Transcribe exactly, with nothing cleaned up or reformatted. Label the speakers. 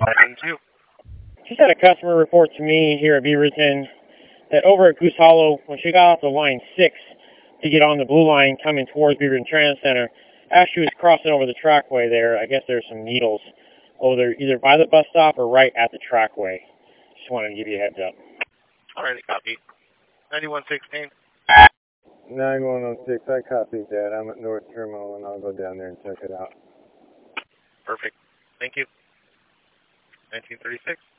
Speaker 1: nine two.
Speaker 2: Just had a customer report to me here at Beaverton that over at Goose Hollow, when she got off the line six to get on the blue line coming towards Beaverton Transit Center, as she was crossing over the trackway there, I guess there's some needles over there, either by the bus stop or right at the trackway. Just wanted to give you a heads up.
Speaker 1: Alrighty, copy. ninety-one sixteen.
Speaker 3: nine one oh six, I copied that. I'm at North Terminal and I'll go down there and check it out.
Speaker 1: Perfect. Thank you. nineteen thirty-six.